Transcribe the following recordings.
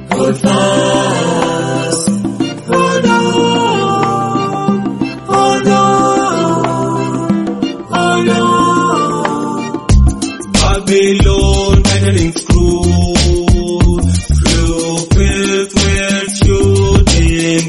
Hold fast, hold on, hold on, hold on. Babylon entering screw, filled with shooting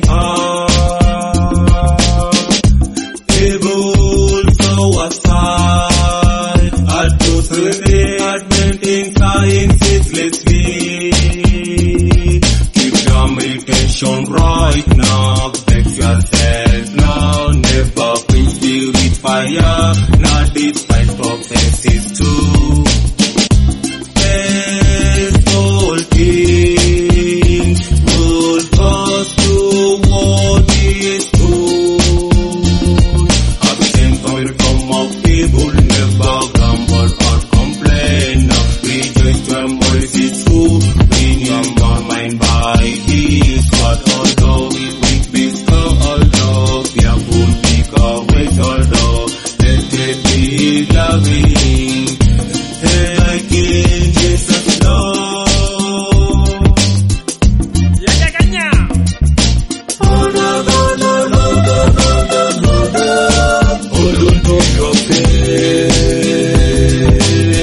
evil so aside, admitting science ceaselessly. Keep your meditation right now, vex yourself now, never quench the with fire, not despite prophecies too. Faithful king, hold fast to what is good. Absent from of evil, never grumble or complain. Rejoice when voice is true, renew your mind by his word. Although we weak be strong, although fearful be courage, although let it be loving. Hey, King Jesus Lord. Hold on, hold on, hold on, hold on, hold on. Hold on to your faith.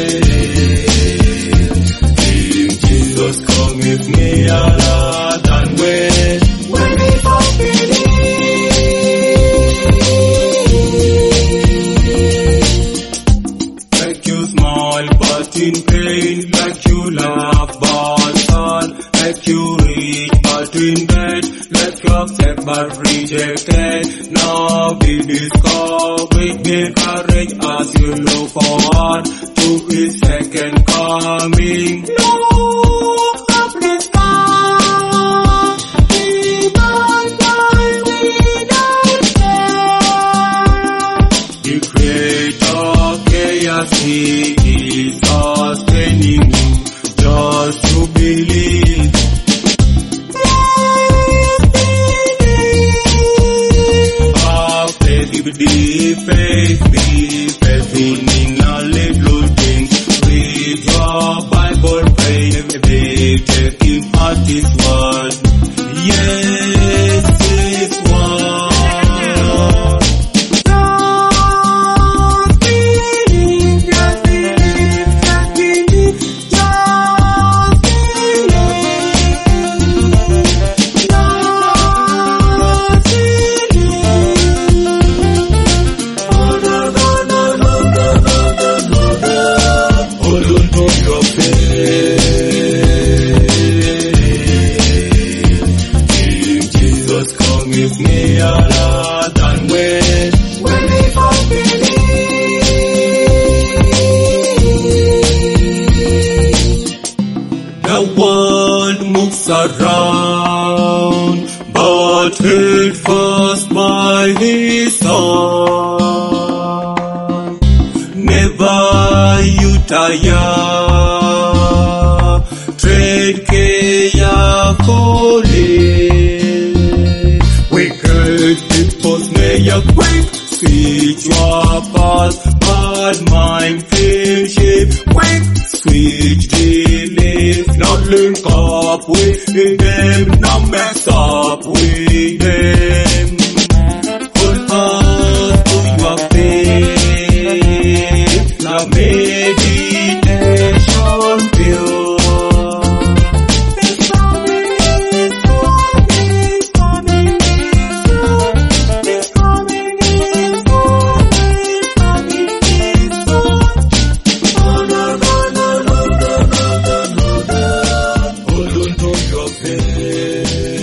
King Jesus, come with me, Allah, and wait. When we both believe. Make you smile but in pain, like you laugh but sad, like you read but in bed, like you accept but rejected. Now be discouraged, be courage as you look forward to his second coming. No, hopeless God, he don't die without care. The creator of chaos, he is sustaining you just to believe. Have faith, be faithful in all little things. Read your Bible, pray, take him at his word. Yes, his word. Just believe, just believe, just believe, just hold on, hold on, hold on, hold on, hold on. Hold on to your faith. King Jesus, come with me, Allah, and wait. When we both believe. The world moves around, but held fast by his son. Never you tire, tread carefully. Wicked peoples may acquaint, switch your path, bad mind feel shape. Quick switch belief, not link up with them, not mess up with them. Hold fast to your faith, now meditation pure. It's coming, it's coming, it's coming, it's coming, it's coming, it's coming. Hold on, hold on, hold on, hold on, hold on. Hold on to your faith.